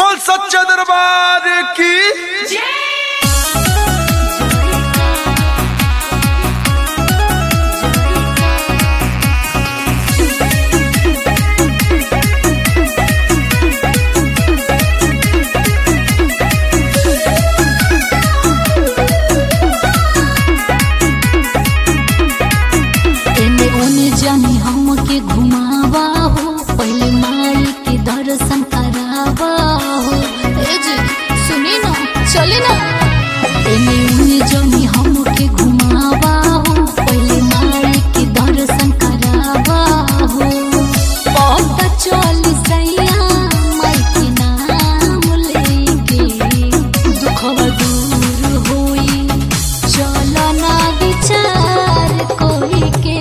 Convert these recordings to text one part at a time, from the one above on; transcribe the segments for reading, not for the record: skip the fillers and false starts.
बोल सच्चे दरबार की जानी हमके घुमावा हो, पहले माई के दर्शन करावा हो। ए जी सुनी ना, चले ना। एने जानी हमके घुमावा हो, पहले माई के दर्शन करावा हो। पता चल सैया माई के नाम लेके दुखवा दूर होई। चलो ना विचार कोई के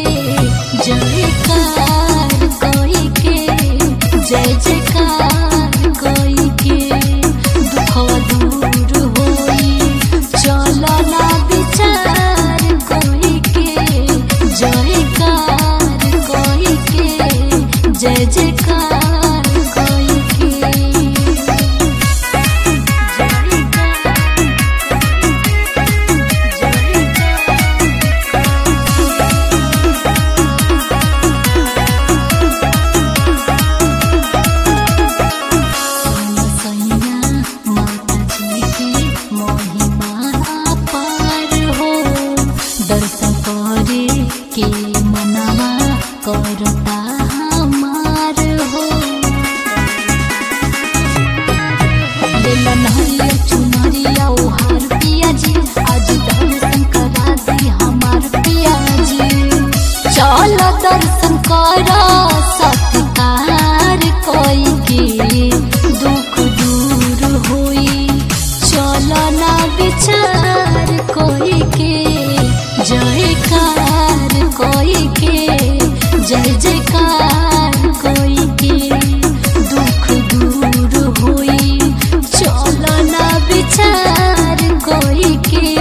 जयकार कोई के, जय जयकार कोई के दुखवा दूर होई। चलो ना विचार कोई के जयकार कोई के, जय जयकार कोई के। दर्शन करे के मनवा करता हमार हो। लेलन हरियर चुनरिया ओहार पिया जी, आज दर्शन करा दी हमार पिया जी। चल दर्शन करा सत्कार कोई के दुख दूर होई। चल ना विचार कोई के जयकार कोई के, जय जयकार कोई के दुख दूर होई। चलो ना विचार कोई के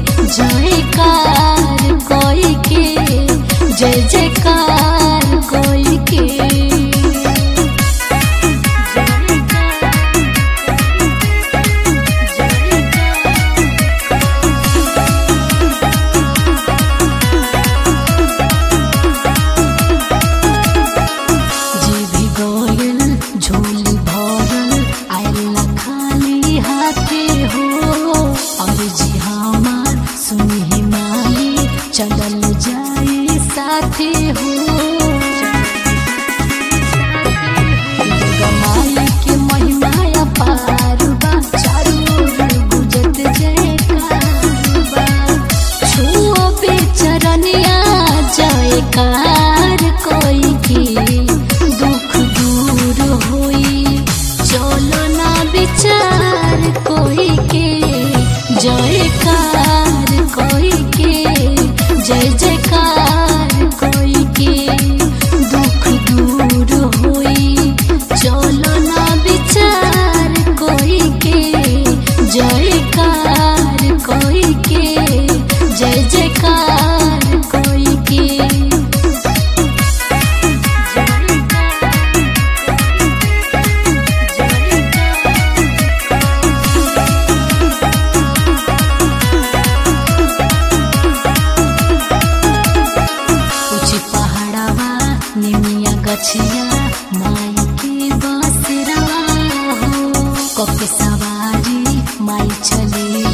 जयकार कोई के, जय जयकार कोई के। झोली भरल आइला खाली हाथे हो। और जी हमार सुनी माई चलल जाए साथे हो। माई के महिमा अपार बा, चारों ओर गुजत जयकार बा। छुओ बेचरनिया जयकार कोई के दुख दूर होई। चलो ना विचार कोई के जयकार कोई के, जय जयकार कोई के दुख दूर होई। चलो ना विचार कोई के जयकार कोई के, जय जयकार कोई के। निमिया गछिया माई के बसेरा हो। कके सवारी माई चले